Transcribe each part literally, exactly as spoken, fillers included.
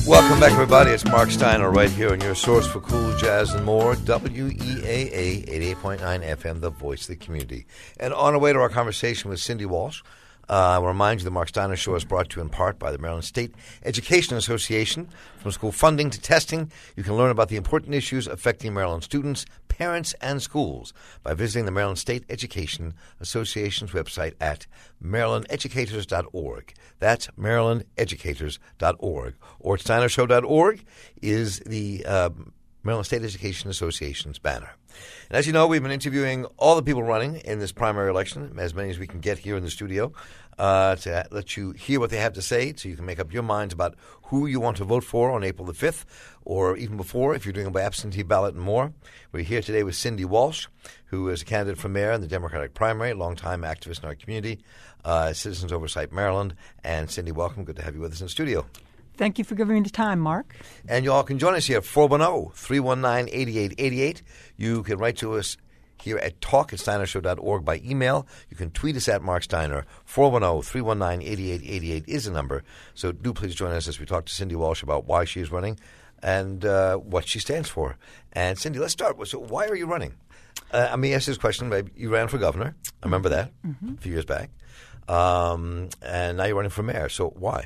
Welcome back, everybody. It's Mark Steiner right here on your source for cool jazz and more, W E A A eighty-eight point nine F M, the voice of the community. And on our way to our conversation with Cindy Walsh, uh, I will remind you the Mark Steiner Show is brought to you in part by the Maryland State Education Association. From school funding to testing, you can learn about the important issues affecting Maryland students, parents, and schools by visiting the Maryland State Education Association's website at maryland educators dot org. That's maryland educators dot org. Or steiner show dot org is the uh, Maryland State Education Association's banner. And as you know, we've been interviewing all the people running in this primary election, as many as we can get here in the studio, uh, to let you hear what they have to say so you can make up your minds about who you want to vote for on April the fifth, or even before if you're doing it by absentee ballot and more. We're here today with Cindy Walsh, who is a candidate for mayor in the Democratic primary, longtime activist in our community, uh, Citizens Oversight Maryland. And Cindy, welcome. Good to have you with us in the studio. Thank you for giving me the time, Mark. And you all can join us here at four one zero, three one nine, eight eight eight eight. You can write to us here at talk at steiner show dot org by email. You can tweet us at Mark Steiner. four one zero, three one nine, eight eight eight eight is the number. So do please join us as we talk to Cindy Walsh about why she is running and uh, what she stands for. And Cindy, let's start with, so why are you running? Uh, I mean, ask this question. You ran for governor. I remember that mm-hmm. a few years back. Um, and now you're running for mayor. So why?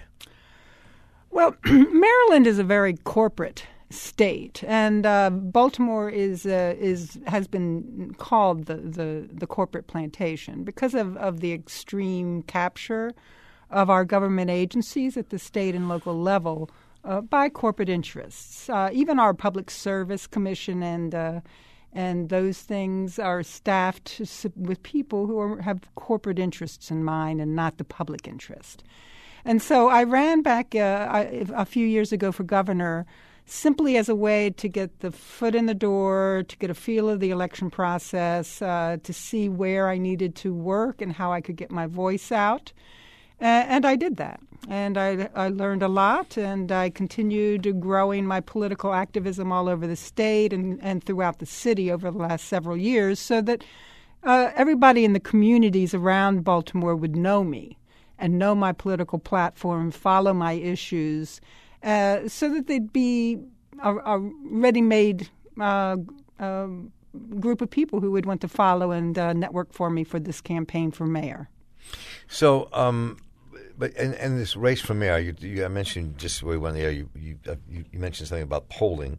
Well, Maryland is a very corporate state, and uh, Baltimore is uh, is has been called the, the, the corporate plantation because of, of the extreme capture of our government agencies at the state and local level uh, by corporate interests. Uh, even our Public Service Commission and uh, and those things are staffed with people who are, have corporate interests in mind and not the public interest. And so I ran back uh, a few years ago for governor simply as a way to get the foot in the door, to get a feel of the election process, uh, to see where I needed to work and how I could get my voice out. Uh, and I did that. And I, I learned a lot, and I continued growing my political activism all over the state and, and throughout the city over the last several years so that uh, everybody in the communities around Baltimore would know me and know my political platform, follow my issues, uh, so that they'd be a, a ready-made uh, uh, group of people who would want to follow and uh, network for me for this campaign for mayor. So, um, but and, and this race for mayor, you, you I mentioned just before we went there, you you, uh, you you mentioned something about polling,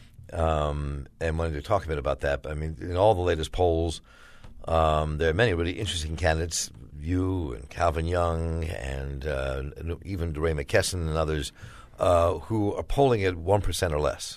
um, and wanted to talk a bit about that. But I mean, in all the latest polls, um, there are many really interesting candidates. You and Calvin Young and uh, even DeRay McKesson and others uh, who are polling at one percent or less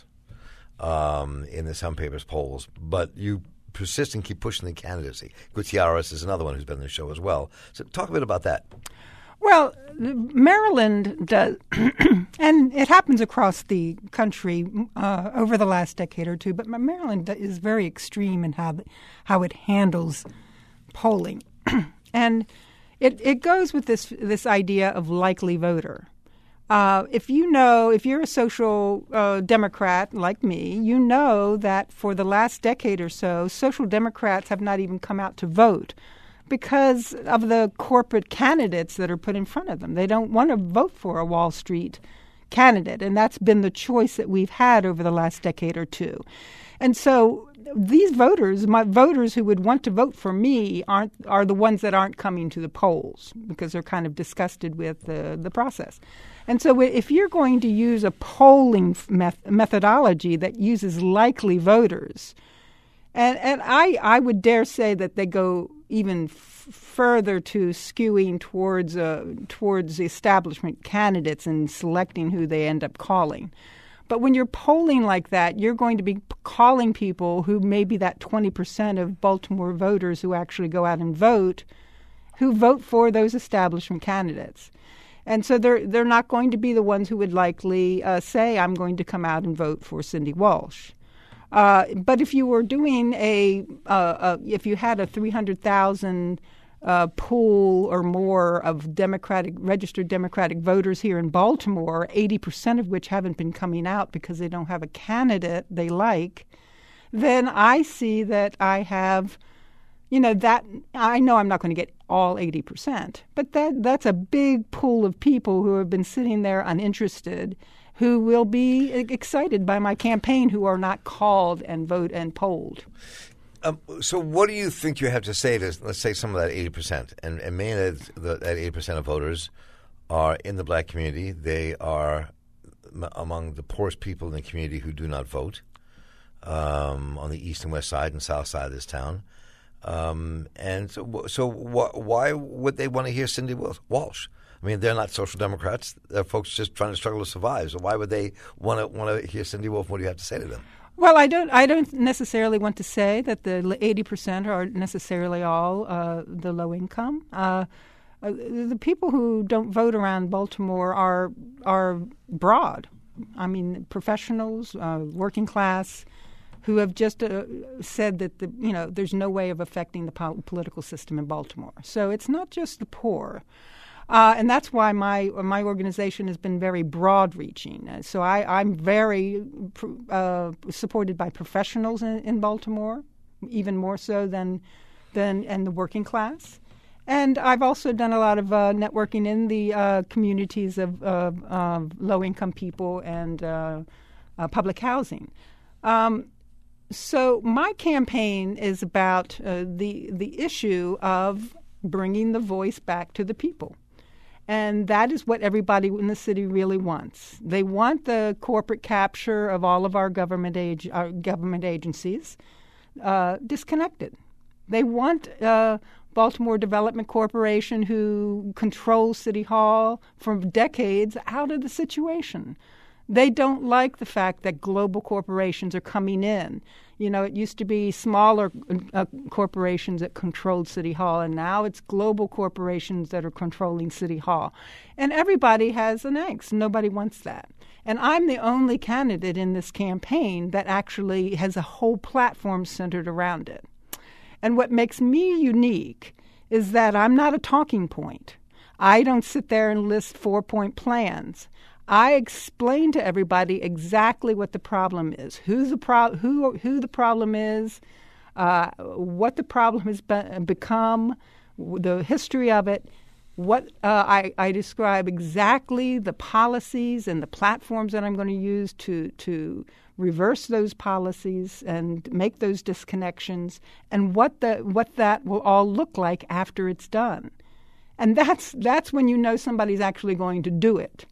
um, in the Sun Papers polls. But you persist and keep pushing the candidacy. Gutierrez is another one who's been on the show as well. So talk a bit about that. Well, Maryland does, and it happens across the country uh, over the last decade or two, but Maryland is very extreme in how, how it handles polling. And it, it goes with this this idea of likely voter. Uh, if you know, if you're a social uh, Democrat like me, you know that for the last decade or so, social Democrats have not even come out to vote because of the corporate candidates that are put in front of them. They don't want to vote for a Wall Street candidate, and that's been the choice that we've had over the last decade or two. And so these voters, my voters who would want to vote for me, aren't are the ones that aren't coming to the polls because they're kind of disgusted with the, the process. And so if you're going to use a polling meth- methodology that uses likely voters, and, and I, I would dare say that they go even f- further to skewing towards uh, towards the establishment candidates and selecting who they end up calling. But when you're polling like that, you're going to be calling people who may be that twenty percent of Baltimore voters who actually go out and vote, who vote for those establishment candidates. And so they're they're not going to be the ones who would likely uh, say, I'm going to come out and vote for Cindy Walsh. Uh, but if you were doing a, uh, a if you had a three hundred thousand uh, pool or more of Democratic registered Democratic voters here in Baltimore, eighty percent of which haven't been coming out because they don't have a candidate they like, then I see that I have, you know, that I know I'm not going to get all eighty percent, but that that's a big pool of people who have been sitting there uninterested who will be excited by my campaign who are not called and vote and polled. Um, so what do you think you have to say to, let's say, some of that eighty percent? And, and mainly that, that eighty percent of voters are in the black community. They are m- among the poorest people in the community who do not vote um, on the east and west side and south side of this town. Um, and so, so wh- why would they want to hear Cindy Walsh? I mean, they're not social democrats. They're folks just trying to struggle to survive. So why would they want to want to hear Cindy Wolf? What do you have to say to them? Well, I don't. I don't necessarily want to say that the eighty percent are necessarily all uh, the low income. Uh, uh, the people who don't vote around Baltimore are are broad. I mean, professionals, uh, working class, who have just uh, said that the you know there's no way of affecting the po- political system in Baltimore. So it's not just the poor. Uh, and that's why my my organization has been very broad-reaching. Uh, so I, I'm very uh, supported by professionals in, in Baltimore, even more so than than and the working class. And I've also done a lot of uh, networking in the uh, communities of, of, of low-income people and uh, uh, public housing. Um, so my campaign is about uh, the the issue of bringing the voice back to the people. And that is what everybody in the city really wants. They want the corporate capture of all of our government age, our government agencies uh, disconnected. They want uh, Baltimore Development Corporation, who controls City Hall for decades, out of the situation. They don't like the fact that global corporations are coming in. You know, it used to be smaller uh, corporations that controlled City Hall, and now it's global corporations that are controlling City Hall. And everybody has an angst. Nobody wants that. And I'm the only candidate in this campaign that actually has a whole platform centered around it. And what makes me unique is that I'm not a talking point. I don't sit there and list four-point plans. I explain to everybody exactly what the problem is, who the pro- who who the problem is, uh, what the problem has be- become, the history of it. What uh, I, I describe exactly the policies and the platforms that I'm going to use to to reverse those policies and make those disconnections, and what the what that will all look like after it's done. And that's that's when you know somebody's actually going to do it.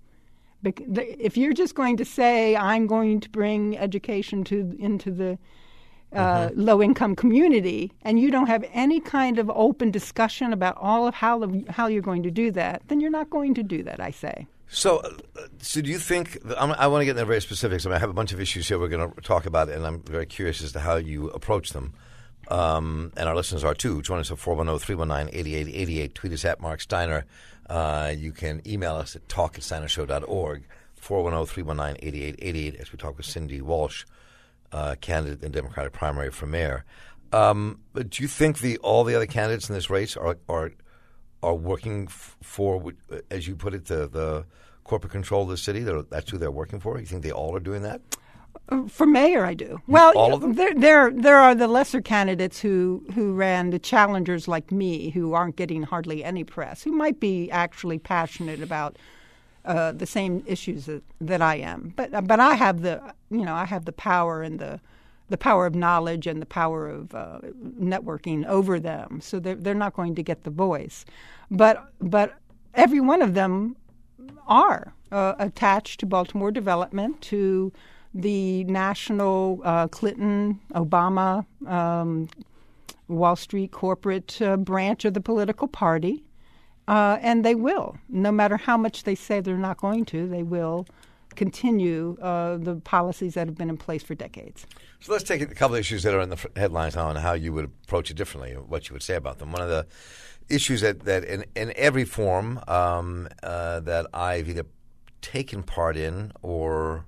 If you're just going to say, I'm going to bring education to into the uh, mm-hmm. low-income community, and you don't have any kind of open discussion about all of how the, how you're going to do that, then you're not going to do that, I say. So, uh, so do you think – I want to get into very specifics. I mean, I have a bunch of issues here we're going to talk about, and I'm very curious as to how you approach them. Um, and our listeners are too. Join us at four one zero, three one nine, eight eight eight eight. Tweet us at Mark Steiner. Uh, you can email us at talk at steiner show dot org, four one zero, three one nine, eight eight eight eight, as we talk with Cindy Walsh, uh, candidate in the Democratic primary for mayor. Um, but do you think the all the other candidates in this race are are are working f- for, as you put it, the, the corporate control of the city? They're, that's who they're working for? You think they all are doing that? For mayor, I do. Well, all of them? There, there, there are the lesser candidates who, who ran, the challengers like me, who aren't getting hardly any press, who might be actually passionate about uh, the same issues that, that I am. But but I have the you know I have the power and the the power of knowledge and the power of uh, networking over them, so they're they're not going to get the voice. But but every one of them are uh, attached to Baltimore Development, to the national uh, Clinton, Obama, um, Wall Street corporate uh, branch of the political party. Uh, and they will, no matter how much they say they're not going to, they will continue uh, the policies that have been in place for decades. So let's take a couple of issues that are in the headlines now and how you would approach it differently, what you would say about them. One of the issues that, that in, in every form um, uh, that I've either taken part in or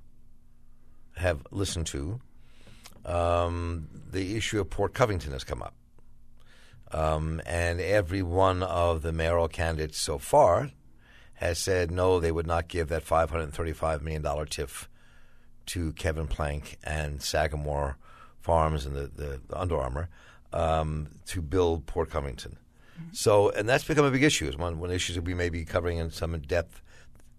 have listened to, um, the issue of Port Covington has come up. Um, and every one of the mayoral candidates so far has said no, they would not give that five hundred thirty-five million dollars T I F to Kevin Plank and Sagamore Farms and the, the, the Under Armour um, to build Port Covington. Mm-hmm. So, and that's become a big issue. It's one, one of the issues that we may be covering in some depth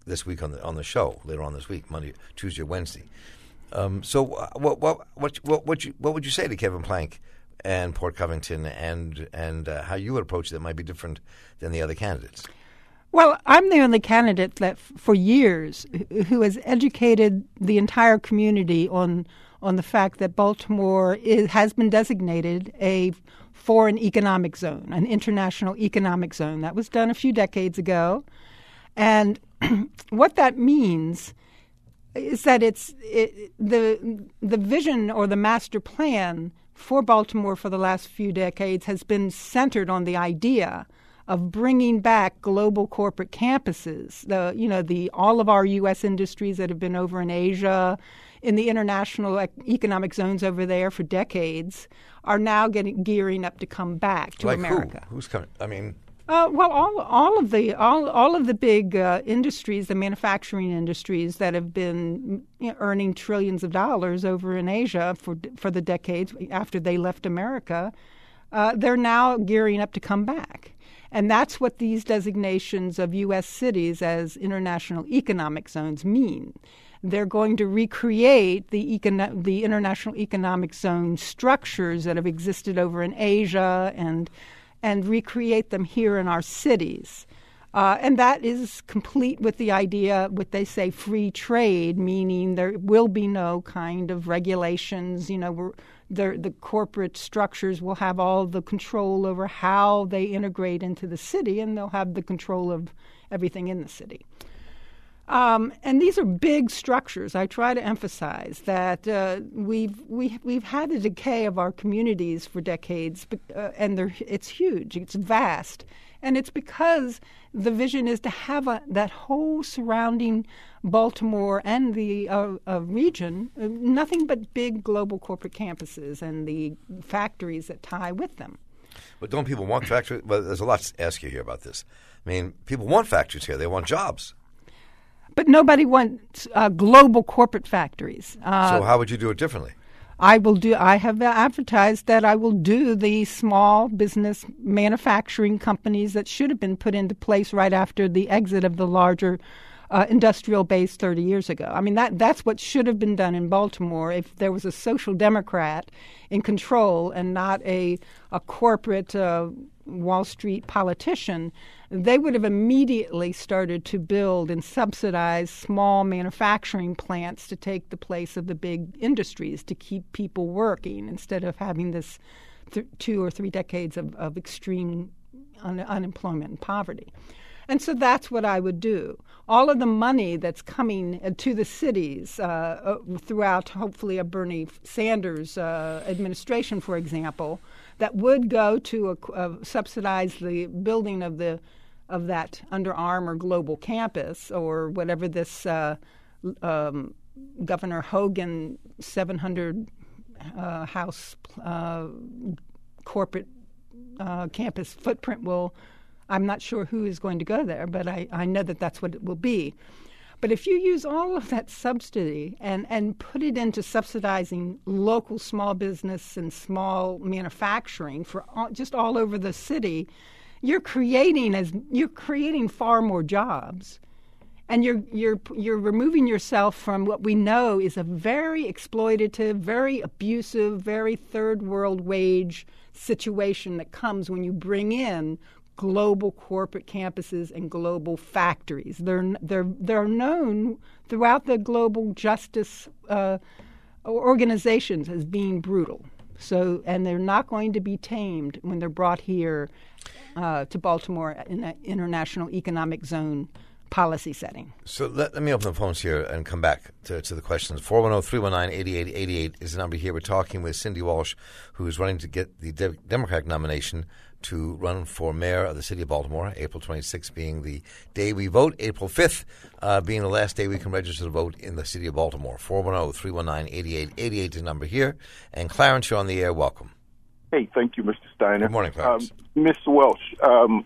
this week on the on the show later on this week, Monday, Tuesday, Wednesday. Um, so, uh, what what what what what, you, what would you say to Kevin Plank and Port Covington, and and uh, how you would approach it that might be different than the other candidates? Well, I'm the only candidate that, for years, who has educated the entire community on on the fact that Baltimore is, has been designated a foreign economic zone, an international economic zone. That was done a few decades ago, and what that means is that it's it, the the vision or the master plan for Baltimore for the last few decades has been centered on the idea of bringing back global corporate campuses. The you know the all of our U S industries that have been over in Asia, in the international economic zones over there for decades, are now getting gearing up to come back to like America. Who? Who's coming? I mean. Uh, well, all all of the all all of the big uh, industries, the manufacturing industries that have been you know, earning trillions of dollars over in Asia for for the decades after they left America, uh, they're now gearing up to come back. And that's what these designations of U S cities as international economic zones mean. They're going to recreate the econo- the international economic zone structures that have existed over in Asia and and recreate them here in our cities. Uh, and that is complete with the idea, what they say, free trade, meaning there will be no kind of regulations. You know, we're, the corporate structures will have all the control over how they integrate into the city, and they'll have the control of everything in the city. Um, and these are big structures. I try to emphasize that uh, we've we, we've had a decay of our communities for decades, but, uh, and it's huge. It's vast, and it's because the vision is to have a, that whole surrounding Baltimore and the uh, uh, region, uh, nothing but big global corporate campuses and the factories that tie with them. But don't people want factories? Well, there's a lot to ask you here about this. I mean, people want factories here. They want jobs. But nobody wants uh, global corporate factories. Uh, so how would you do it differently? I will do. I have advertised that I will do the small business manufacturing companies that should have been put into place right after the exit of the larger uh, industrial base thirty years ago. I mean, that that's what should have been done in Baltimore if there was a social democrat in control and not a a corporate uh, Wall Street politician. They would have immediately started to build and subsidize small manufacturing plants to take the place of the big industries to keep people working instead of having this th- two or three decades of, of extreme un- unemployment and poverty. And so that's what I would do. All of the money that's coming to the cities uh, throughout, hopefully, a Bernie Sanders uh, administration, for example, that would go to a, uh, subsidize the building of the of that Under Armour global campus or whatever this uh, um, Governor Hogan seven hundred uh, house uh, corporate uh, campus footprint will. I'm not sure who is going to go there, but I, I know that that's what it will be. But if you use all of that subsidy and, and put it into subsidizing local small business and small manufacturing for all, just all over the city, you're creating as you're creating far more jobs, and you're you're you're removing yourself from what we know is a very exploitative, very abusive, very third world wage situation that comes when you bring in global corporate campuses and global factories. They're they're they're known throughout the global justice uh, organizations as being brutal. So, and they're not going to be tamed when they're brought here uh, to Baltimore in an international economic zone policy setting. So let, let me open the phones here and come back to, to the questions. four one zero, three one nine, eight eight eight eight is the number here. We're talking with Cindy Walsh, who is running to get the De- Democratic nomination to run for mayor of the city of Baltimore, April twenty-sixth being the day we vote, April fifth uh, being the last day we can register to vote in the city of Baltimore. four one zero, three one nine, eight eight eight eight is the number here. And Clarence, you're on the air. Welcome. Hey, thank you, Mister Steiner. Good morning, Clarence. Um, Mister Welsh, um,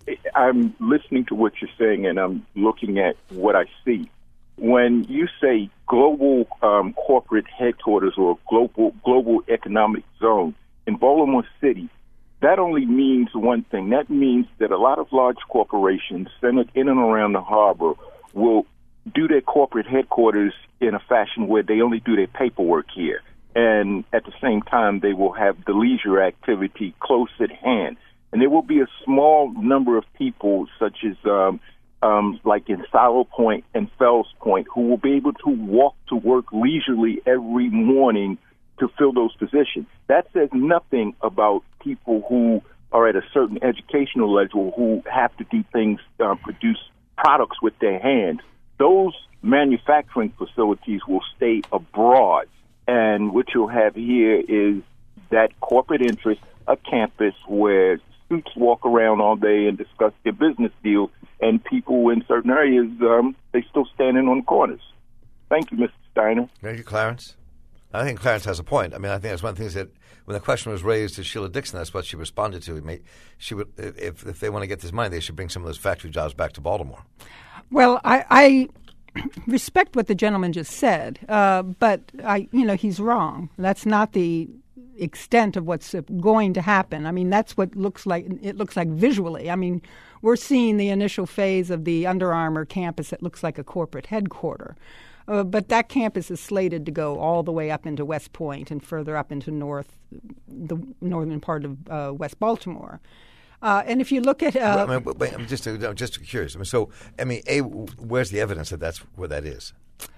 I'm listening to what you're saying, and I'm looking at what I see. When you say global um, corporate headquarters or global global economic zone in Baltimore City, that only means one thing. That means that a lot of large corporations centered in and around the harbor will do their corporate headquarters in a fashion where they only do their paperwork here. And at the same time, they will have the leisure activity close at hand. And there will be a small number of people, such as um, um, like in Silo Point and Fells Point, who will be able to walk to work leisurely every morning to fill those positions. That says nothing about people who are at a certain educational level who have to do things, uh, produce products with their hands. Those manufacturing facilities will stay abroad. And what you'll have here is that corporate interest, a campus where suits walk around all day and discuss their business deals, and people in certain areas, um, they still standing on corners. Thank you, Mister Steiner. Thank you, Clarence. I think Clarence has a point. I mean, I think that's one of the things that when the question was raised to Sheila Dixon, that's what she responded to. She would, if, if they want to get this money, they should bring some of those factory jobs back to Baltimore. Well, I... I respect what the gentleman just said, uh, but I, you know, he's wrong. That's not the extent of what's going to happen. I mean, that's what looks like it looks like visually. I mean, we're seeing the initial phase of the Under Armour campus that looks like a corporate headquarter. Uh, but that campus is slated to go all the way up into West Point and further up into north, the northern part of uh, West Baltimore. Uh, and if you look at, uh, well, I mean, wait, I'm just I'm just curious. I mean, so I mean, a where's the evidence that that's where that is?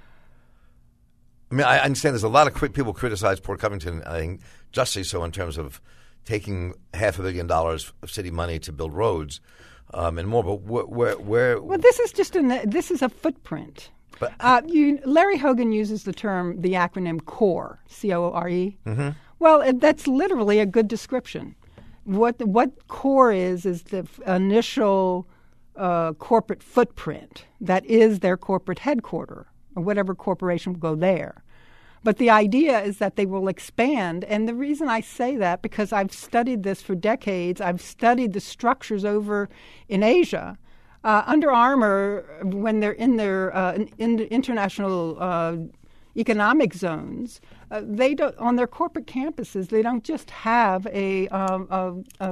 I mean, I understand there's a lot of cri- people criticize Port Covington. I think justly so in terms of taking half a billion dollars of city money to build roads um, and more. But where, where, where? Well, this is just an this is a footprint. But uh, you, Larry Hogan uses the term, the acronym CORE, C O R E. Mm-hmm. Well, it, that's literally a good description. What what CORE is is the f- initial uh, corporate footprint that is their corporate headquarter, or whatever corporation will go there. But the idea is that they will expand, and the reason I say that, because I've studied this for decades. I've studied the structures over in Asia. Uh, Under Armour, when they're in their uh, in, in international uh, economic zones, uh, they don't, on their corporate campuses, they don't just have a, um, a,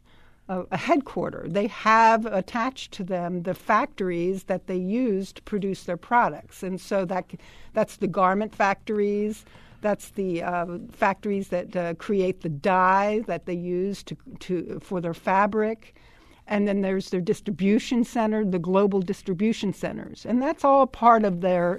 a, a headquarter. They have attached to them the factories that they use to produce their products. And so that that's the garment factories, that's the uh, factories that uh, create the dye that they use to, to for their fabric. And then there's their distribution center, the global distribution centers. And that's all part of their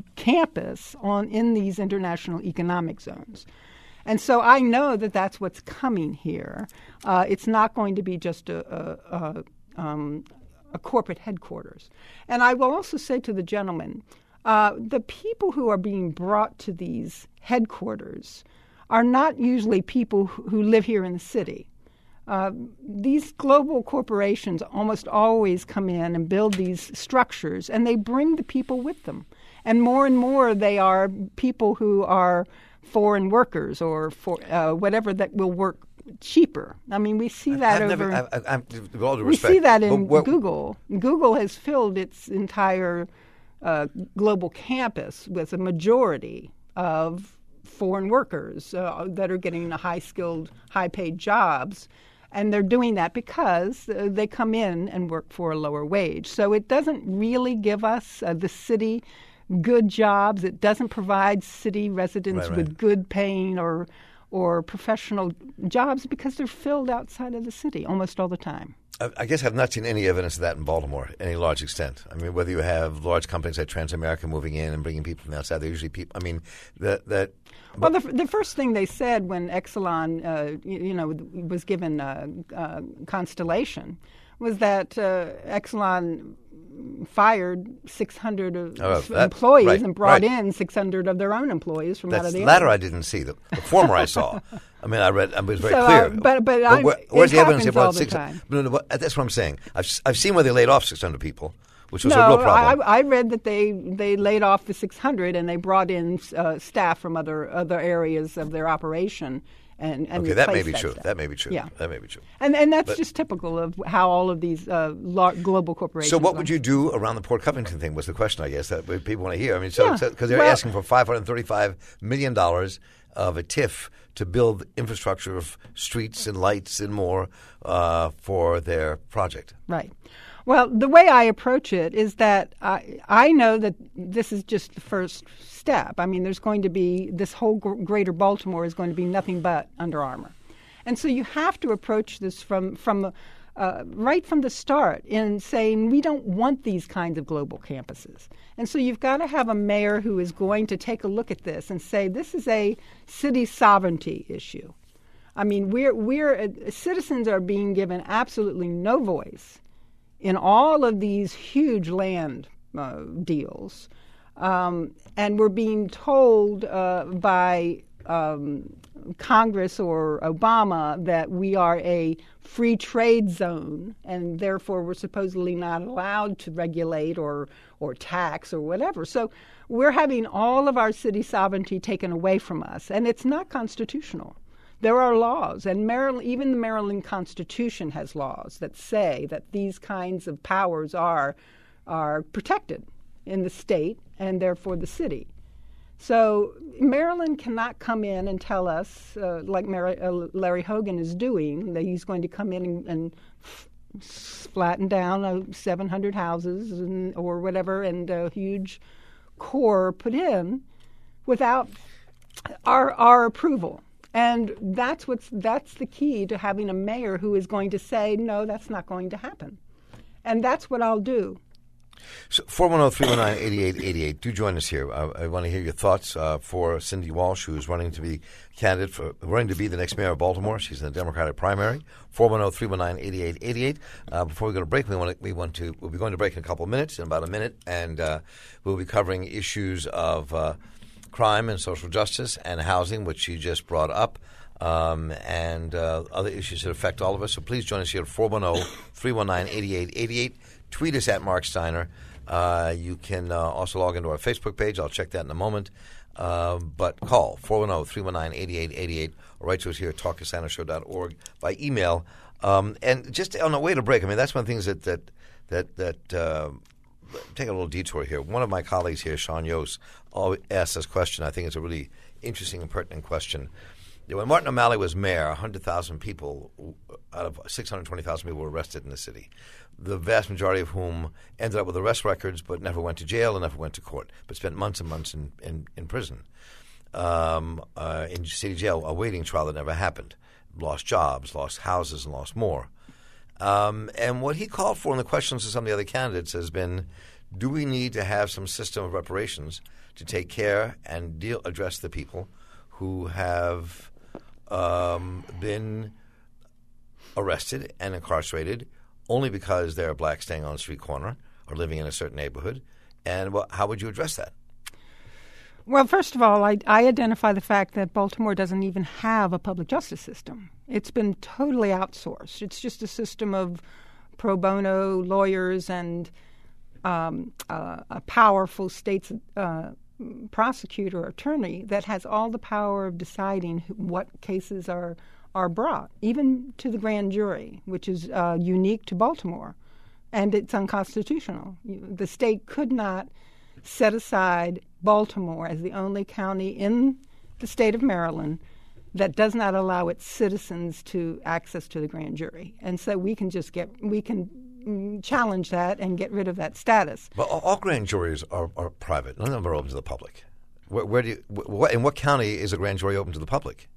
campus on in these international economic zones. And so I know that that's what's coming here. Uh, it's not going to be just a, a, a, um, a corporate headquarters. And I will also say to the gentleman, uh, the people who are being brought to these headquarters are not usually people who live here in the city. Uh, these global corporations almost always come in and build these structures, and they bring the people with them. And more and more they are people who are foreign workers or for uh, whatever that will work cheaper. I mean, we see that I've over. Never, I've, I've, with all due we respect, see that in what, Google. Google has filled its entire uh, global campus with a majority of foreign workers uh, that are getting the high-skilled, high-paid jobs. And they're doing that because uh, they come in and work for a lower wage. So it doesn't really give us, uh, the city, good jobs. It doesn't provide city residents right, right. with good paying or or professional jobs because they're filled outside of the city almost all the time. I, I guess I've not seen any evidence of that in Baltimore, any large extent. I mean, whether you have large companies like Transamerica moving in and bringing people from the outside, they're usually people. I mean, that that. Well, the, the first thing they said when Exelon, uh, you, you know, was given uh, uh, Constellation, was that uh, Exelon fired six hundred of oh, that, employees right, and brought right. in six hundred of their own employees from That's out of the the latter area. I didn't see. The, the former I saw. I mean, I read. I was very so, clear. Uh, but but, but where, where's it the evidence happens they brought all the six? time. No, no, but that's what I'm saying. I've I've seen where they laid off six hundred people, which was no, a real problem. I, I read that they, they laid off the six hundred and they brought in uh, staff from other other areas of their operation. And, and okay, that may be that true. stuff. That may be true. Yeah. That may be true. And and that's But, just typical of how all of these uh, lar- global corporations. So, what are. would you do around the Port Covington thing? Was the question, I guess, that people want to hear. I mean, so because Yeah. they're Well- asking for five hundred thirty-five million dollars of a T I F to build infrastructure of streets and lights and more uh, for their project. Right. Well, the way I approach it is that I, I know that this is just the first step. I mean, there's going to be, this whole gr- greater Baltimore is going to be nothing but Under Armour. And so you have to approach this from, from uh, right from the start in saying we don't want these kinds of global campuses. And so you've got to have a mayor who is going to take a look at this and say this is a city sovereignty issue. I mean, we're, we're uh, citizens are being given absolutely no voice in all of these huge land uh, deals. Um, and we're being told uh, by um, Congress or Obama that we are a free trade zone, and therefore we're supposedly not allowed to regulate or, or tax or whatever. So we're having all of our city sovereignty taken away from us, and it's not constitutional. There are laws, and Maryland, even the Maryland Constitution has laws that say that these kinds of powers are are protected in the state and therefore the city. So Maryland cannot come in and tell us, uh, like Mary, uh, Larry Hogan is doing, that he's going to come in and, and f- flatten down uh, seven hundred houses and, or whatever, and a huge core put in without our our approval. And that's what's that's the key to having a mayor who is going to say, no, that's not going to happen. And that's what I'll do. So four one zero, three one nine, eight eight eight eight. Do join us here. Uh, I want to hear your thoughts uh, for Cindy Walsh, who's running to be candidate for running to be the next mayor of Baltimore. She's in the Democratic primary. four one zero, three one nine, eight eight eight eight. Uh, before we go to break, we want to, we want to we'll be going to break in a couple of minutes, in about a minute, and uh, we'll be covering issues of uh, crime and social justice and housing, which she just brought up, um, and uh, other issues that affect all of us. So please join us here at four one zero, three one nine, eight eight eight eight. Tweet us at Mark Steiner. Uh, you can uh, also log into our Facebook page. I'll check that in a moment. Uh, but call four one zero, three one nine, eight eight eight eight or write to us here at talk at steiner show dot org by email. Um, and just on the way to break, I mean, that's one of the things that that that, that uh, take a little detour here. One of my colleagues here, Sean Yost, asked this question. I think it's a really interesting and pertinent question. When Martin O'Malley was mayor, one hundred thousand people out of six hundred twenty thousand people were arrested in the city, the vast majority of whom ended up with arrest records but never went to jail and never went to court, but spent months and months in, in, in prison, um, uh, in city jail, awaiting trial that never happened, lost jobs, lost houses, and lost more. Um, and what he called for in the questions to some of the other candidates has been, do we need to have some system of reparations to take care and deal address the people who have um, been arrested and incarcerated only because they're black staying on a street corner or living in a certain neighborhood? And well, how would you address that? Well, first of all, I, I identify the fact that Baltimore doesn't even have a public justice system. It's been totally outsourced. It's just a system of pro bono lawyers and um, uh, a powerful state uh, prosecutor or attorney that has all the power of deciding who, what cases are are brought, even to the grand jury, which is uh, unique to Baltimore, and it's unconstitutional. The state could not set aside Baltimore as the only county in the state of Maryland that does not allow its citizens to access to the grand jury. And so we can just get, we can challenge that and get rid of that status. But all grand juries are, are private. None of them are open to the public. Where, where do you, what, in what county is a grand jury open to the public?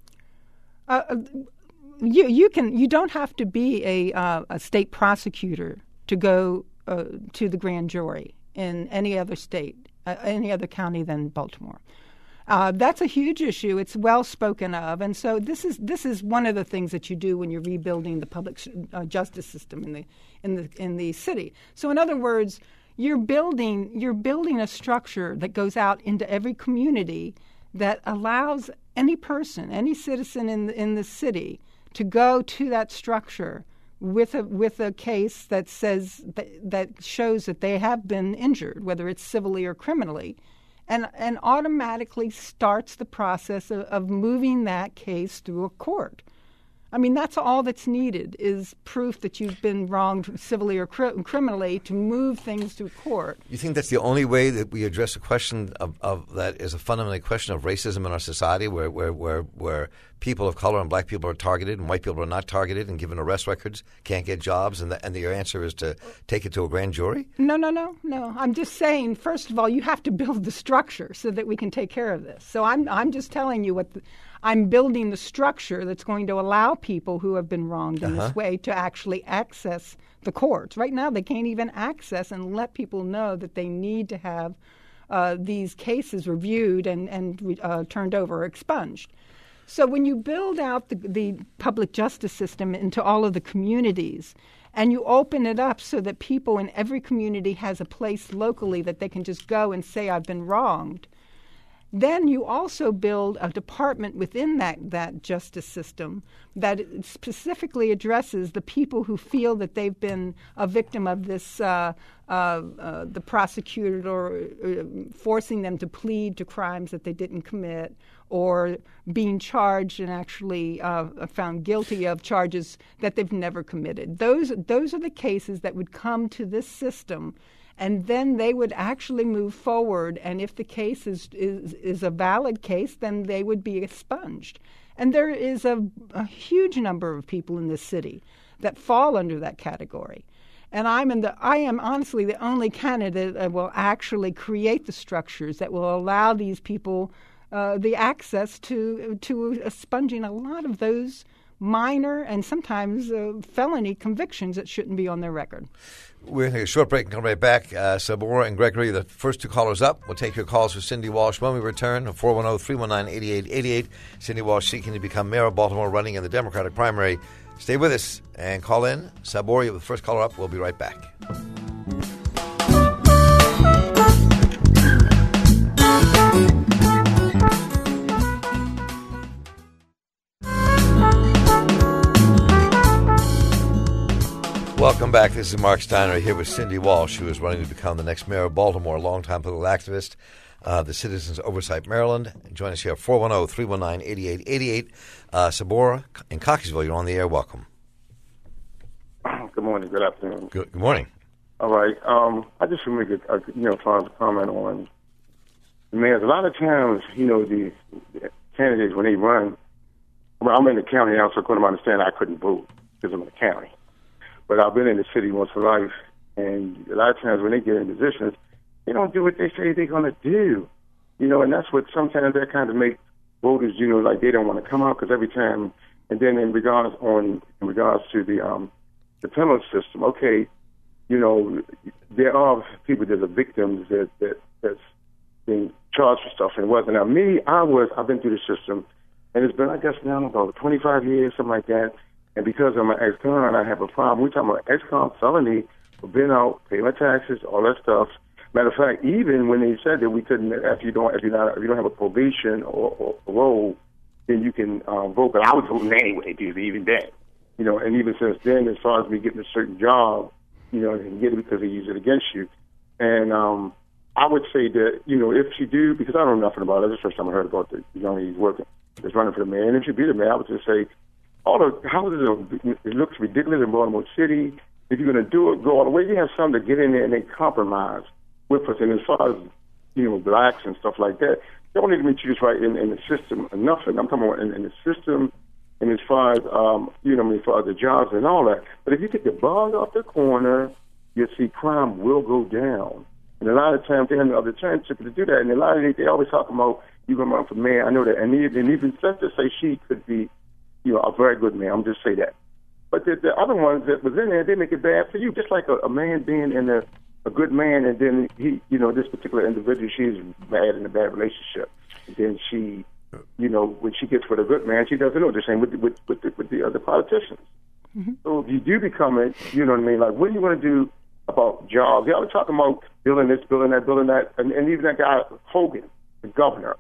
Uh, you you can you don't have to be a uh, a state prosecutor to go uh, to the grand jury in any other state, uh, any other county than Baltimore. Uh, that's a huge issue. It's well spoken of, and so this is this is one of the things that you do when you're rebuilding the public uh, justice system in the in the in the city. So, in other words, you're building you're building a structure that goes out into every community that allows any person, any citizen in the, in the city, to go to that structure with a with a case that says that, that shows that they have been injured, whether it's civilly or criminally, and and automatically starts the process of, of moving that case through a court. I mean, that's all that's needed is proof that you've been wronged civilly or cri- criminally to move things to court. You think that's the only way that we address a question of, of that is a fundamental question of racism in our society, where, where where where people of color and black people are targeted and white people are not targeted and given arrest records, can't get jobs, and the, and your answer is to take it to a grand jury? No, no, no, no. I'm just saying, first of all, you have to build the structure so that we can take care of this. So I'm I'm just telling you what the, I'm building the structure that's going to allow people who have been wronged in uh-huh. this way to actually access the courts. Right now, they can't even access and let people know that they need to have uh, these cases reviewed and, and uh, turned over or expunged. So when you build out the, the public justice system into all of the communities and you open it up so that people in every community has a place locally that they can just go and say, I've been wronged, then you also build a department within that, that justice system that specifically addresses the people who feel that they've been a victim of this, uh, uh, uh, the prosecutor or uh, forcing them to plead to crimes that they didn't commit, or being charged and actually uh, found guilty of charges that they've never committed. Those, those are the cases that would come to this system. And then they would actually move forward, and if the case is, is, is a valid case, then they would be expunged. And there is a, a huge number of people in this city that fall under that category. And I'm in the, I am honestly the only candidate that will actually create the structures that will allow these people uh, the access to, to expunging a lot of those minor and sometimes uh, felony convictions that shouldn't be on their record. We're going to take a short break and come right back. Uh, Sabora and Gregory, the first two callers up. We'll take your calls for Cindy Walsh when we return. four one zero, three one nine, eight eight eight eight. Cindy Walsh seeking to become mayor of Baltimore, running in the Democratic primary. Stay with us and call in. Sabora, you're the first caller up. We'll be right back. Welcome back. This is Mark Steiner here with Cindy Walsh, who is running to become the next mayor of Baltimore, a longtime political activist, uh, the Citizens Oversight Maryland. Join us here at four one zero, three one nine, eight eight eight eight. Uh, Sabora in Cockeysville, you're on the air. Welcome. Good morning. Good afternoon. Good, good morning. All right. Um, I just want to make a, you know, try to comment on the mayors. A lot of times, you know, the, the candidates, when they run, well, I'm in the county now, so couldn't understand I couldn't vote because I'm in the county. But I've been in the city most of life, and a lot of times when they get in positions, they don't do what they say they're going to do. You know, and that's what sometimes that kind of makes voters, you know, like they don't want to come out because every time, and then in regards on in regards to the um the penalty system, okay, you know, there are people that are victims that that that's being charged for stuff and it wasn't. Now me, I was I've been through the system, and it's been I guess now about twenty-five years, something like that. And because I'm an ex-con, I have a problem. We're talking about ex-con felony, been out, pay my taxes, all that stuff. Matter of fact, even when they said that we couldn't, if you don't, if you not, if you don't have a probation or, or parole, then you can uh, vote. But I was voting anyway, because even that, you know. And even since then, as far as me getting a certain job, you know, and get it because they use it against you. And um, I would say that, you know, if you do, because I don't know nothing about it. That's the first time I heard about the young lady working, that's running for the mayor. And if you be the mayor, I would just say, all the houses, are, it looks ridiculous in Baltimore City. If you're going to do it, go all the way. You have some that get in there and they compromise with us. And as far as, you know, blacks and stuff like that, they don't need to be treated right in, in the system or nothing. I'm talking about in, in the system and as far as, um, you know, as far as the jobs and all that. But if you take the bug off the corner, you'll see crime will go down. And a lot of times they have the other chance to do that. And a lot of they, they always talk about, you going to run for mayor. I know that. And even, and even let's just say she could be, you know, a very good man. I'm just say that. But the, the other ones that was in there, they make it bad for you. Just like a, a man being in a, a good man, and then he, you know, this particular individual, she's bad in a bad relationship. And then she, you know, when she gets with a good man, she doesn't know. The same with with with the, with the other politicians. Mm-hmm. So if you do become it, you know what I mean. Like, what are you going to do about jobs? They always talking about building this, building that, building that, and, and even that guy Hogan, the governor.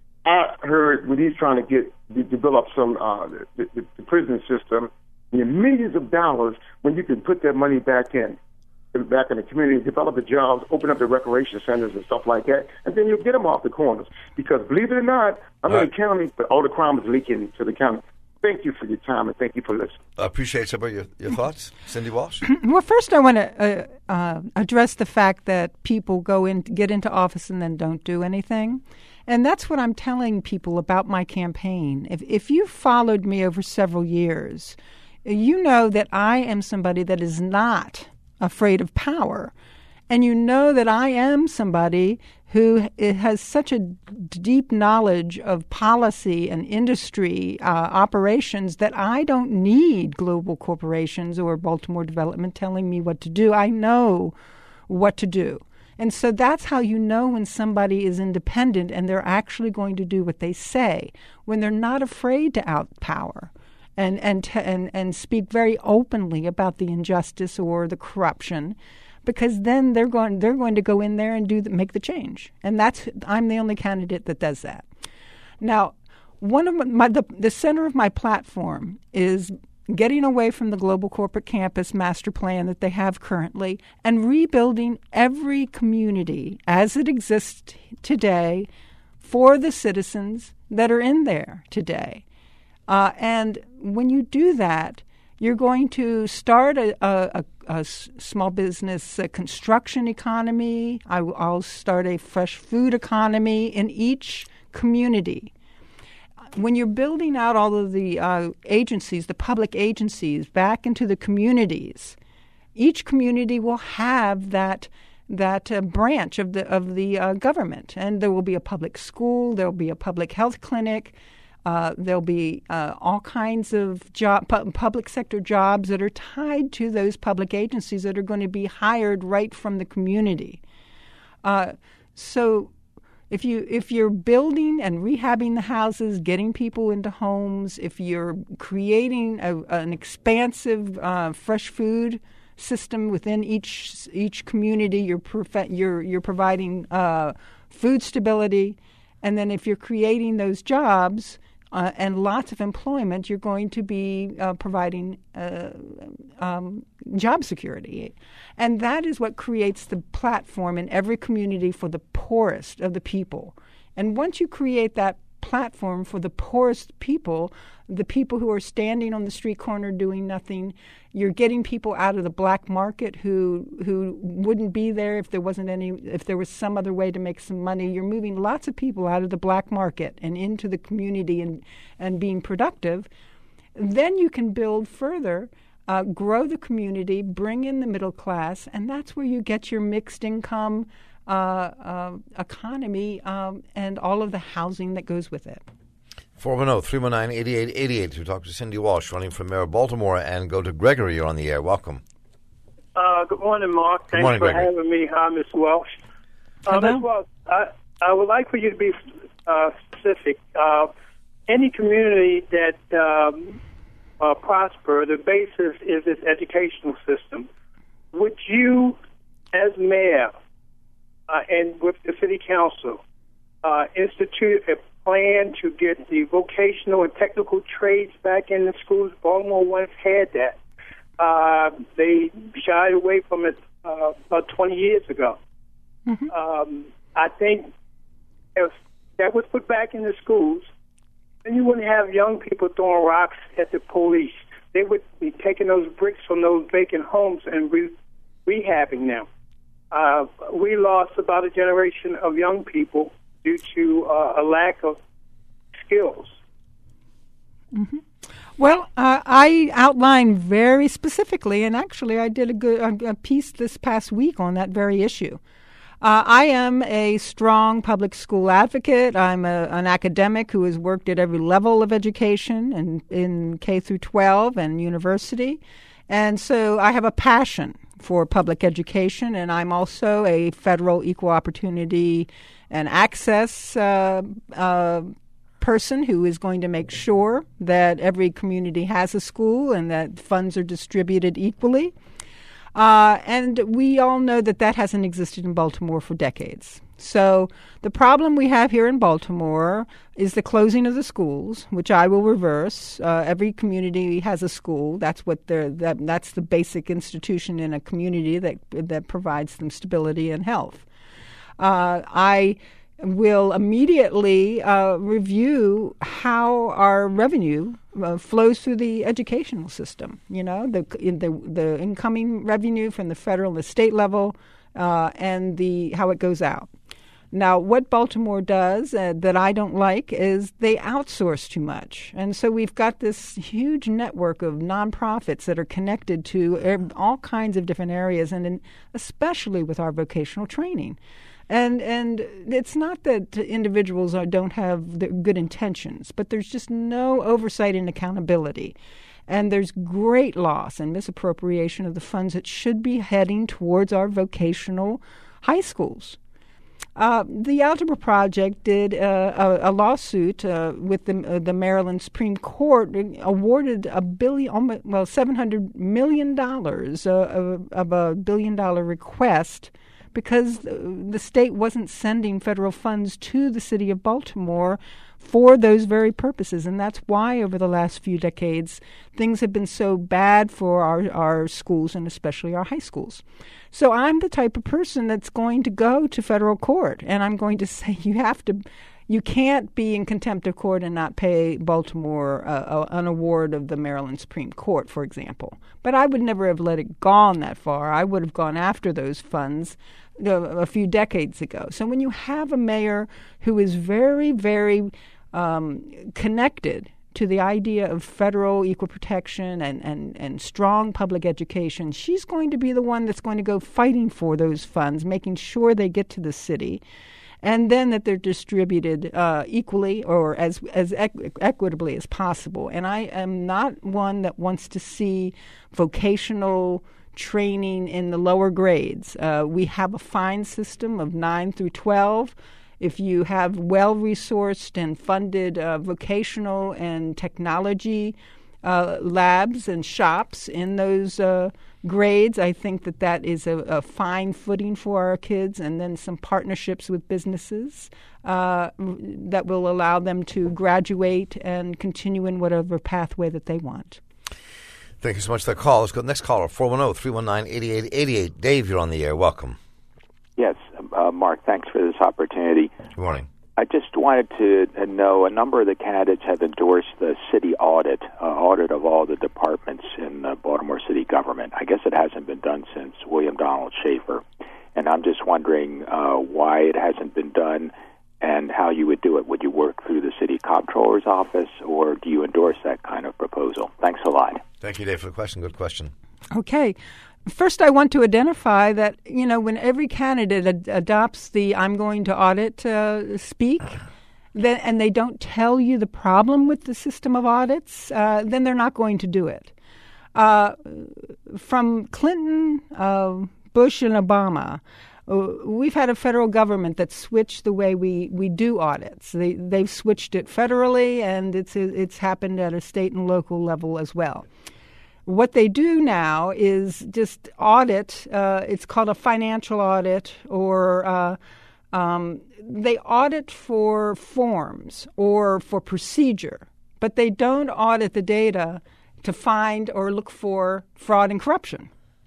I heard when he's trying to get to build up some uh, the, the, the prison system, you know, millions of dollars when you can put that money back in, back in the community, develop the jobs, open up the recreation centers and stuff like that, and then you'll get them off the corners. Because believe it or not, I'm all in right. the county, but all the crime is leaking to the county. thank you for your time and thank you for listening. I appreciate some of your, your thoughts. Cindy Walsh? Well, first I want to uh, uh, address the fact that people go in, get into office and then don't do anything. And that's what I'm telling people about my campaign. If, if you followed me over several years, you know that I am somebody that is not afraid of power. And you know that I am somebody who has such a deep knowledge of policy and industry uh, operations that I don't need global corporations or Baltimore Development telling me what to do. I know what to do. And so that's how you know when somebody is independent and they're actually going to do what they say, when they're not afraid to outpower and and t- and, and speak very openly about the injustice or the corruption. Because then they're going they're going to go in there and do the, make the change, and that's I'm the only candidate that does that. Now, one of my the, the center of my platform is getting away from the global corporate campus master plan that they have currently and rebuilding every community as it exists today for the citizens that are in there today. Uh, and when you do that, you're going to start a, a, a, a small business a construction economy. I, I'll start a fresh food economy in each community. When you're building out all of the uh, agencies, the public agencies, back into the communities, each community will have that that uh, branch of the of the uh, government, and there will be a public school, there will be a public health clinic. Uh, there'll be uh, all kinds of job, pu- public sector jobs that are tied to those public agencies that are going to be hired right from the community. Uh, so if you if you're building and rehabbing the houses, getting people into homes, if you're creating a, an expansive uh, fresh food system within each each community, you're prof- you're you're providing uh, food stability, and then if you're creating those jobs. Uh, and lots of employment, you're going to be uh, providing uh, um, job security. And that is what creates the platform in every community for the poorest of the people. And once you create that platform for the poorest people, the people who are standing on the street corner doing nothing, you're getting people out of the black market who who wouldn't be there if there wasn't any if there was some other way to make some money. You're moving lots of people out of the black market and into the community and and being productive. Then you can build further, uh, grow the community, bring in the middle class, and that's where you get your mixed income uh, uh, economy um, and all of the housing that goes with it. four one zero, three one nine, eight eight eight eight to talk to Cindy Walsh, running for mayor of Baltimore, and go to Gregory. You're on the air. Welcome. Uh, good morning, Mark. Good Thanks morning, for Gregory. having me. Hi, Miz Walsh. Uh, Hello. Miz Walsh, I, I would like for you to be uh, specific. Uh, any community that um, uh, prosper, the basis is its educational system. Would you, as mayor uh, and with the city council, uh, institute a plan to get the vocational and technical trades back in the schools? Baltimore once had that. Uh, they shied away from it uh, about twenty years ago. Mm-hmm. Um, I think if that was put back in the schools, then you wouldn't have young people throwing rocks at the police. They would be taking those bricks from those vacant homes and re- rehabbing them. Uh, we lost about a generation of young people due to uh, a lack of skills. Mm-hmm. Well, uh, I outlined very specifically, and actually I did a good a, a piece this past week on that very issue. Uh, I am a strong public school advocate. I'm a, an academic who has worked at every level of education and in K through twelve and university. And so I have a passion for public education, and I'm also a federal equal opportunity and access uh, uh, person who is going to make sure that every community has a school and that funds are distributed equally. Uh, and we all know that that hasn't existed in Baltimore for decades. So the problem we have here in Baltimore is the closing of the schools, which I will reverse. Uh, every community has a school. That's what they're, that, that's the basic institution in a community that that provides them stability and health. Uh, I will immediately uh, review how our revenue uh, flows through the educational system. You know, the the the incoming revenue from the federal and the state level, uh, and the how it goes out. Now, what Baltimore does uh, that I don't like is they outsource too much. And so we've got this huge network of nonprofits that are connected to all kinds of different areas, and in, especially with our vocational training. And and it's not that individuals are, don't have the good intentions, but there's just no oversight and accountability. And there's great loss and misappropriation of the funds that should be heading towards our vocational high schools. Uh, the Algebra Project did uh, a, a lawsuit uh, with the, uh, the Maryland Supreme Court, awarded a billion, almost, well, seven hundred million dollars uh, of, of a billion dollar request because the state wasn't sending federal funds to the city of Baltimore for those very purposes. And that's why over the last few decades, things have been so bad for our, our schools and especially our high schools. So I'm the type of person that's going to go to federal court, and I'm going to say you have to, you can't be in contempt of court and not pay Baltimore uh, an award of the Maryland Supreme Court, for example. But I would never have let it gone that far. I would have gone after those funds uh, a few decades ago. So when you have a mayor who is very, very um, connected to the idea of federal equal protection and, and, and strong public education, she's going to be the one that's going to go fighting for those funds, making sure they get to the city, and then that they're distributed uh, equally or as as equ- equitably as possible. And I am not one that wants to see vocational training in the lower grades. Uh, we have a fine system of nine through twelve. If you have well-resourced and funded uh, vocational and technology uh, labs and shops in those uh, grades, I think that that is a, a fine footing for our kids, and then some partnerships with businesses uh, that will allow them to graduate and continue in whatever pathway that they want. Thank you so much for that call. Let's go to the next caller, four one zero, three one nine, eight eight eight eight. Dave, you're on the air. Welcome. Yes, uh, Mark, thanks for this opportunity. Good morning. I just wanted to know, a number of the candidates have endorsed the city audit, uh, audit of all the departments in the Baltimore city government. I guess it hasn't been done since William Donald Schaefer. And I'm just wondering uh, why it hasn't been done and how you would do it. Would you work through the city comptroller's office, or do you endorse that kind of proposal? Thanks a lot. Thank you, Dave, for the question. Good question. Okay. First, I want to identify that, you know, when every candidate ad- adopts the I'm going to audit uh, speak, then, and they don't tell you the problem with the system of audits, uh, then they're not going to do it. Uh, from Clinton, uh, Bush, and Obama, uh, we've had a federal government that switched the way we, we do audits. They, they've switched it federally, and it's it's happened at a state and local level as well. What they do now is just audit. Uh, it's called a financial audit, or uh, um, they audit for forms or for procedure, but they don't audit the data to find or look for fraud and corruption.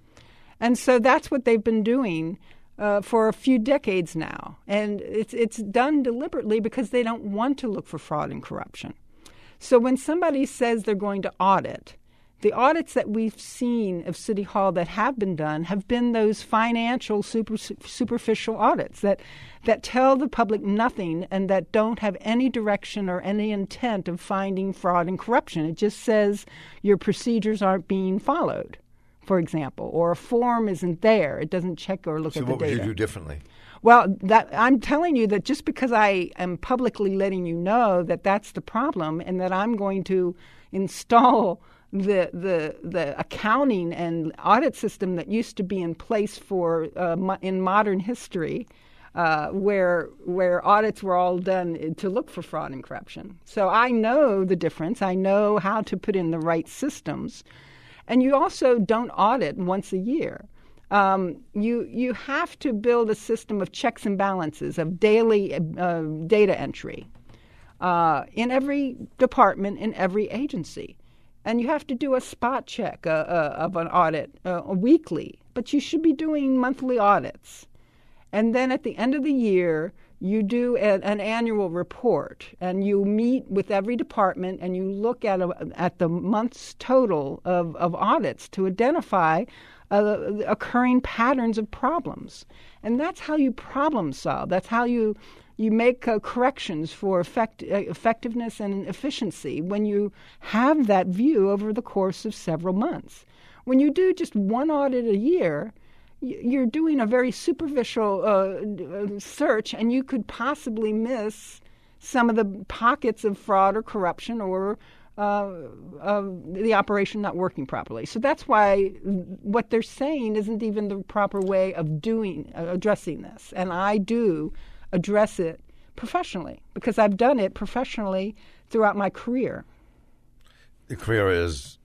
And so that's what they've been doing uh, for a few decades now. And it's it's done deliberately because they don't want to look for fraud and corruption. So when somebody says they're going to audit, the audits that we've seen of City Hall that have been done have been those financial super, superficial audits that that tell the public nothing and that don't have any direction or any intent of finding fraud and corruption. It just says your procedures aren't being followed, for example, or a form isn't there. It doesn't check or look so at the data. So what would you do differently? Well, that, I'm telling you that just because I am publicly letting you know that that's the problem and that I'm going to install the the the accounting and audit system that used to be in place for uh, mo- in modern history, uh, where where audits were all done to look for fraud and corruption. So I know the difference. I know how to put in the right systems, and you also don't audit once a year. Um, you you have to build a system of checks and balances, of daily uh, data entry uh, in every department, in every agency. And you have to do a spot check uh, uh, of an audit uh, weekly, but you should be doing monthly audits. And then at the end of the year, you do a, an annual report, and you meet with every department, and you look at a, at the month's total of, of audits to identify uh, occurring patterns of problems. And that's how you problem solve. That's how you you make uh, corrections for effect, uh, effectiveness and efficiency when you have that view over the course of several months. When you do just one audit a year, you're doing a very superficial uh, search, and you could possibly miss some of the pockets of fraud or corruption or uh, uh, the operation not working properly. So that's why what they're saying isn't even the proper way of doing uh, addressing this. And I do address it professionally because I've done it professionally throughout my career. Your career is...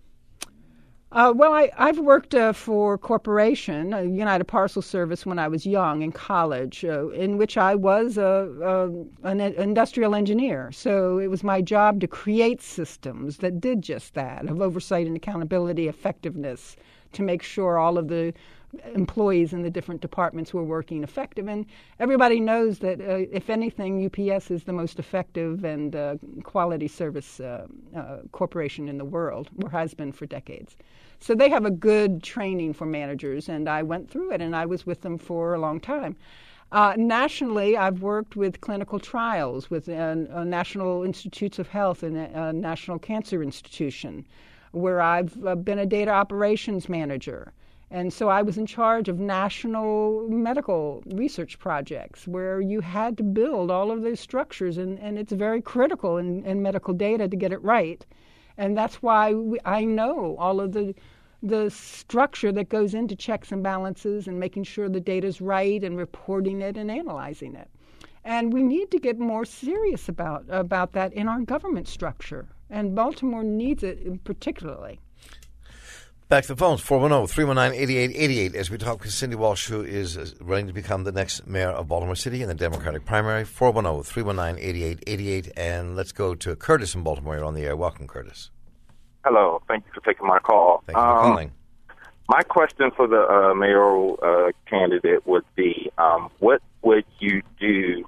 Uh, well, I, I've worked uh, for a corporation, uh, United Parcel Service, when I was young in college, uh, in which I was a, a, an industrial engineer. So it was my job to create systems that did just that, of oversight and accountability, effectiveness, to make sure all of the employees in the different departments were working effective. And everybody knows that, uh, if anything, U P S is the most effective and uh, quality service uh, uh, corporation in the world, or has been for decades. So they have a good training for managers, and I went through it, and I was with them for a long time. Uh, nationally, I've worked with clinical trials with uh, uh, National Institutes of Health and uh, National Cancer Institution, where I've uh, been a data operations manager. And so I was in charge of national medical research projects where you had to build all of those structures, and, and it's very critical in, in medical data to get it right. And that's why we, I know all of the the structure that goes into checks and balances and making sure the data's right and reporting it and analyzing it. And we need to get more serious about, about that in our government structure. And Baltimore needs it particularly. Back to the phones, four one zero, three one nine, eight eight eight eight, as we talk with Cindy Walsh, who is running to become the next mayor of Baltimore City in the Democratic primary. four one zero, three one nine, eight eight eight eight. And let's go to Curtis in Baltimore. You're on the air. Welcome, Curtis. Hello. Thank you for taking my call. Thank you for um, calling. My question for the uh, mayoral uh, candidate would be, um, what would you do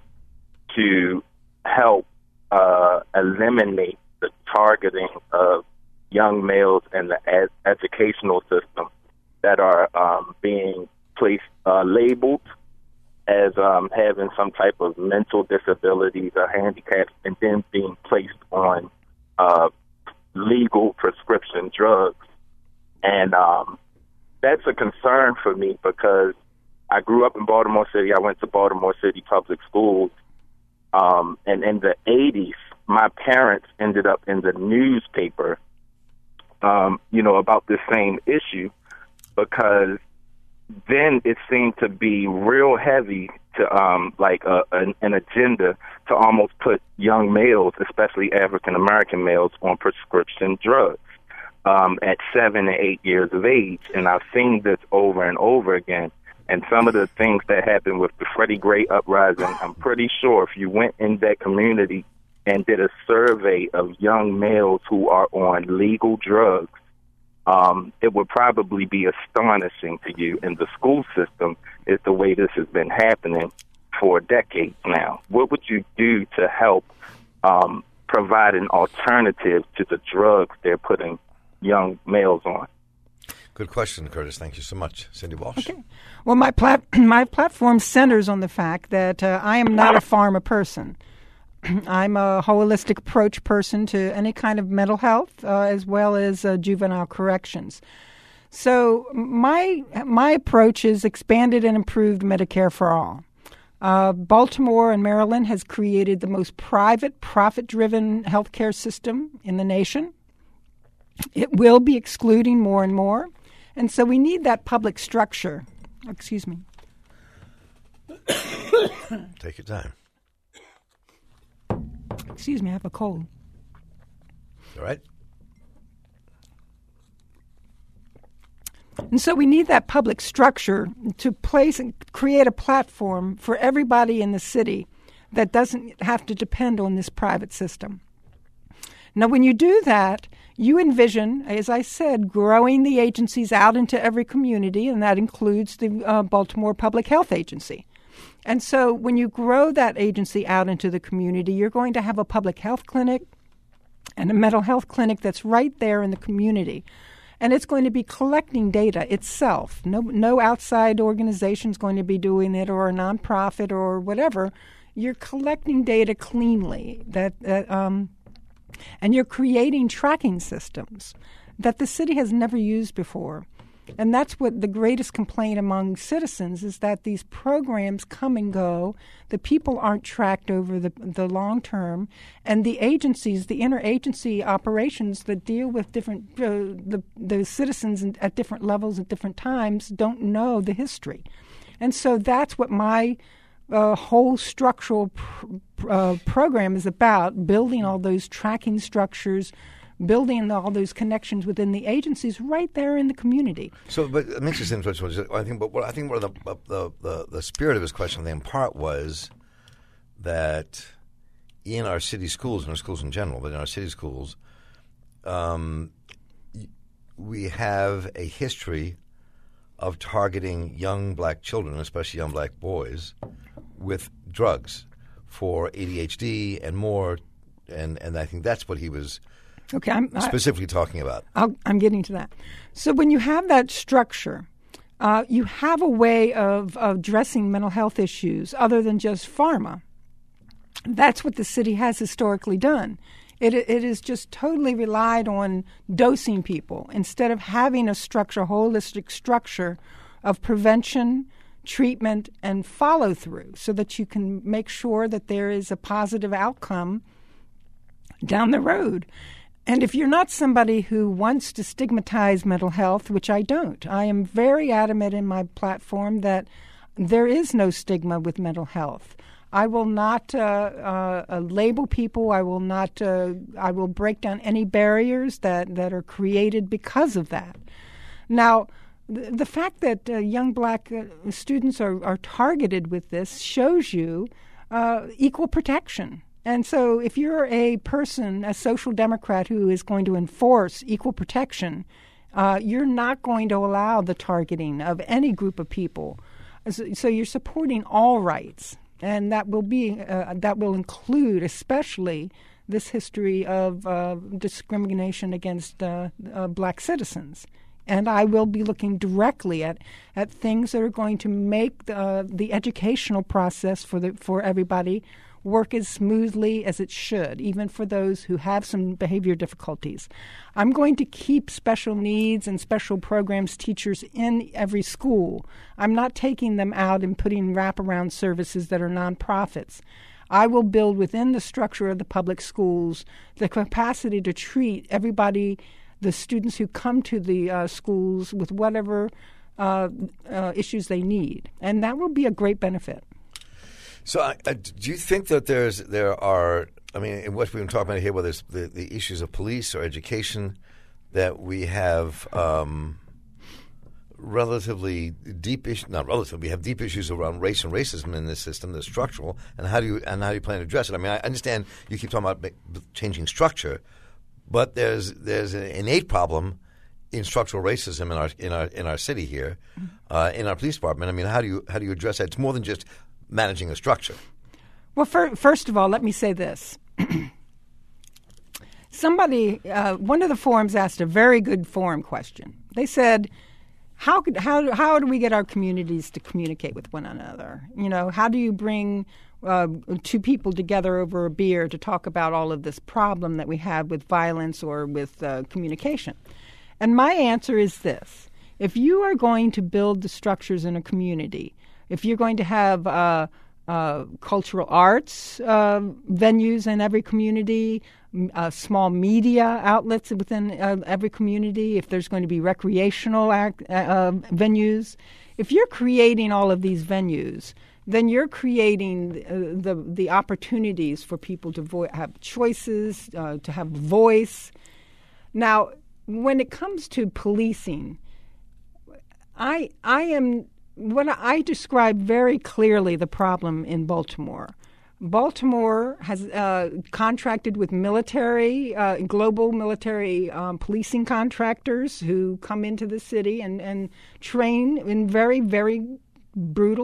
to help uh, eliminate the targeting of young males in the ed- educational system that are um, being placed, uh, labeled as um, having some type of mental disabilities or handicaps, and then being placed on uh, legal prescription drugs? And um, that's a concern for me because I grew up in Baltimore City. I went to Baltimore City Public Schools. Um, and in the eighties, my parents ended up in the newspaper Um, you know, about this same issue, because then it seemed to be real heavy to, um, like, a, an, an agenda to almost put young males, especially African-American males, on prescription drugs um, at seven and eight years of age. And I've seen this over and over again. And some of the things that happened with the Freddie Gray uprising, I'm pretty sure if you went in that community and did a survey of young males who are on legal drugs, um, it would probably be astonishing to you. And the school system is the way this has been happening for decades now. What would you do to help um, provide an alternative to the drugs they're putting young males on? Good question, Curtis. Thank you so much. Cindy Walsh. Okay. Well, my, plat- my platform centers on the fact that uh, I am not a pharma person. I'm a holistic approach person to any kind of mental health, uh, as well as uh, juvenile corrections. So my my approach is expanded and improved Medicare for all. Uh, Baltimore and Maryland has created the most private, profit-driven healthcare system in the nation. It will be excluding more and more, and so we need that public structure. Excuse me. Take your time. Excuse me, I have a cold. All right. And so we need that public structure to place and create a platform for everybody in the city that doesn't have to depend on this private system. Now, when you do that, you envision, as I said, growing the agencies out into every community, and that includes the uh, Baltimore Public Health Agency. And so when you grow that agency out into the community, you're going to have a public health clinic and a mental health clinic that's right there in the community. And it's going to be collecting data itself. No, no outside organization is going to be doing it, or a nonprofit or whatever. You're collecting data cleanly, that, that um, and you're creating tracking systems that the city has never used before. And that's what the greatest complaint among citizens is, that these programs come and go, the people aren't tracked over the, the long term, and the agencies, the interagency operations that deal with different uh, the, the citizens at different levels at different times don't know the history. And so that's what my uh, whole structural pr- uh, program is about, building all those tracking structures, building all those connections within the agencies right there in the community. So, but it makes us interesting. I think, but what I think, one of the, the the the spirit of his question, in part, was that in our city schools, in our schools in general, but in our city schools, um, we have a history of targeting young black children, especially young black boys, with drugs for A D H D and more, and and I think that's what he was. Okay, I'm specifically I, talking about. I'll, I'm getting to that. So when you have that structure, uh, you have a way of, of addressing mental health issues other than just pharma. That's what the city has historically done. It it is just totally relied on dosing people instead of having a structure, a holistic structure of prevention, treatment, and follow-through, so that you can make sure that there is a positive outcome down the road. And if you're not somebody who wants to stigmatize mental health, which I don't, I am very adamant in my platform that there is no stigma with mental health. I will not uh, uh, label people. I will not. Uh, I will break down any barriers that, that are created because of that. Now, the, the fact that uh, young black uh, students are, are targeted with this shows you uh, equal protection. And so if you're a person, a social democrat who is going to enforce equal protection, uh, you're not going to allow the targeting of any group of people. So, so you're supporting all rights, and that will be uh, that will include especially this history of uh, discrimination against uh, uh, black citizens. And I will be looking directly at, at things that are going to make the, the educational process for the for everybody work as smoothly as it should, even for those who have some behavior difficulties. I'm going to keep special needs and special programs teachers in every school. I'm not taking them out and putting wraparound services that are nonprofits. I will build within the structure of the public schools the capacity to treat everybody, the students who come to the uh, schools, with whatever uh, uh, issues they need. And that will be a great benefit. So, uh, do you think that there's there are? I mean, what we've been talking about here, whether it's the, the issues of police or education, that we have um, relatively deep issues. Not relatively, we have deep issues around race and racism in this system. That's structural, and how do you and how do you plan to address it? I mean, I understand you keep talking about changing structure, but there's there's an innate problem in structural racism in our in our in our city here, uh, in our police department. I mean, how do you how do you address that? It's more than just managing a structure. Well, for, first of all, let me say this. Somebody, uh, one of the forums asked a very good forum question. They said, how could, how how do we get our communities to communicate with one another? You know, how do you bring uh, two people together over a beer to talk about all of this problem that we have with violence or with uh, communication? And my answer is this. If you are going to build the structures in a community, if you're going to have uh, uh, cultural arts uh, venues in every community, uh, small media outlets within uh, every community, if there's going to be recreational act, uh, venues, if you're creating all of these venues, then you're creating uh, the the opportunities for people to vo- have choices, uh, to have voice. Now, when it comes to policing, I I am what I describe very clearly the problem in Baltimore. Baltimore has uh, contracted with military, uh, global military um, policing contractors who come into the city and, and train in very, very brutal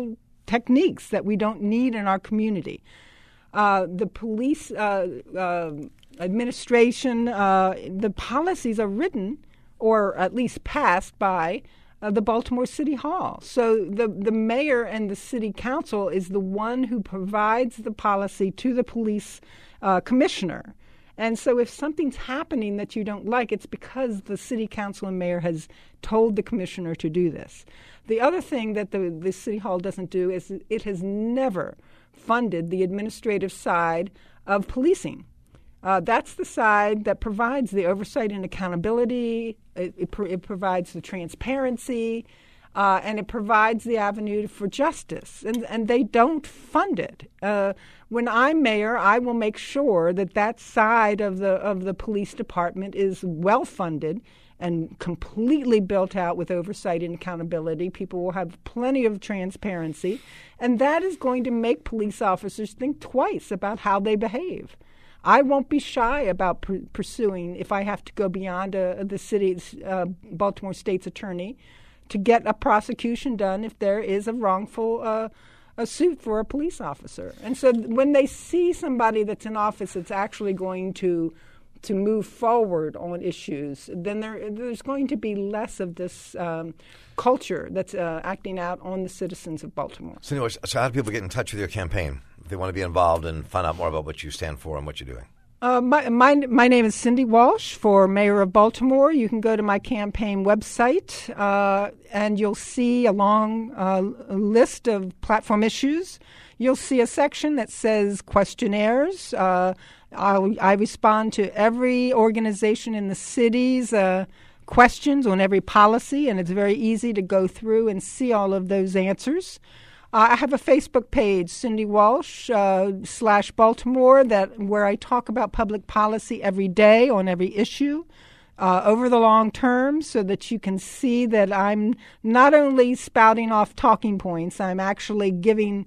techniques that we don't need in our community. Uh, the police uh, uh, administration, uh, the policies are written or at least passed by uh, the Baltimore City Hall. So the, the mayor and the city council is the one who provides the policy to the police uh, commissioner. And so if something's happening that you don't like, it's because the city council and mayor has told the commissioner to do this. The other thing that the, the city hall doesn't do is it has never funded the administrative side of policing. Uh, that's the side that provides the oversight and accountability. It, it, pro- it provides the transparency, uh, and it provides the avenue for justice. And, and they don't fund it. Uh, when I'm mayor, I will make sure that that side of the of the police department is well funded and completely built out with oversight and accountability. People will have plenty of transparency, and that is going to make police officers think twice about how they behave. I won't be shy about pr- pursuing, if I have to go beyond uh, the city's, uh, Baltimore State's attorney, to get a prosecution done if there is a wrongful uh, a suit for a police officer. And so th- when they see somebody that's in office that's actually going to to move forward on issues, then there there's going to be less of this um, culture that's uh, acting out on the citizens of Baltimore. So, anyways, so how do people get in touch with your campaign if they want to be involved and find out more about what you stand for and what you're doing? Uh, my, my my name is Cindy Walsh for Mayor of Baltimore. You can go to my campaign website, uh, and you'll see a long uh, list of platform issues. You'll see a section that says questionnaires. Uh, I'll, I respond to every organization in the city's uh, questions on every policy, and it's very easy to go through and see all of those answers. Uh, I have a Facebook page, Cindy Walsh uh, slash Baltimore, that where I talk about public policy every day on every issue uh, over the long term, so that you can see that I'm not only spouting off talking points, I'm actually giving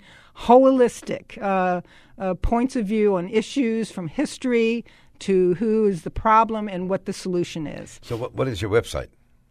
holistic uh, uh, points of view on issues from history to who is the problem and what the solution is. So what what is your website?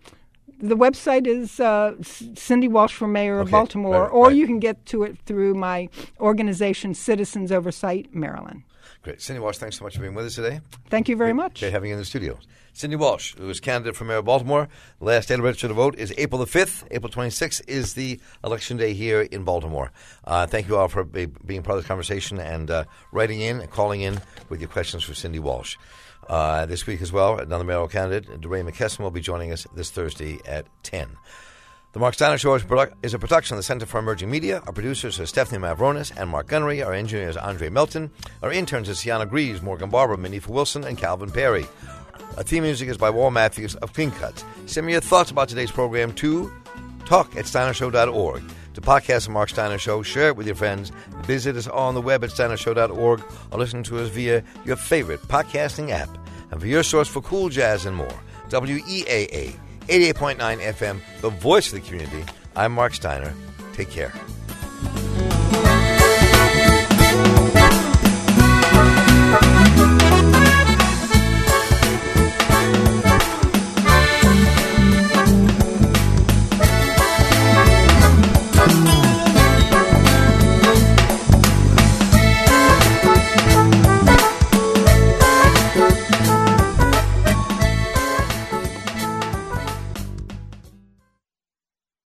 The website is uh, Cindy Walsh for Mayor of Okay, Baltimore, right, or right. you can get to it through my organization, Citizens Oversight Maryland. Great. Cindy Walsh, thanks so much for being with us today. Thank you very much. Great having you in the studio. Cindy Walsh, who is candidate for Mayor of Baltimore. The last day to register to vote is April the fifth. April twenty-sixth is the election day here in Baltimore. Uh, thank you all for be, being part of this conversation and uh, writing in and calling in with your questions for Cindy Walsh. Uh, this week as well, another mayoral candidate, DeRay McKesson, will be joining us this Thursday at ten. The Mark Steiner Show is, produ- is a production of the Center for Emerging Media. Our producers are Stephanie Mavronis and Mark Gunnery. Our engineer is Andre Melton. Our interns are Sienna Greaves, Morgan Barber, Minifa Wilson, and Calvin Perry. Our theme music is by Wal Matthews of Clean Cuts. Send me your thoughts about today's program to talk at steiner show dot org. To podcast the Mark Steiner Show, share it with your friends. Visit us on the web at steiner show dot org or listen to us via your favorite podcasting app. And for your source for cool jazz and more, W E A A, eighty-eight point nine F M, the voice of the community, I'm Mark Steiner. Take care.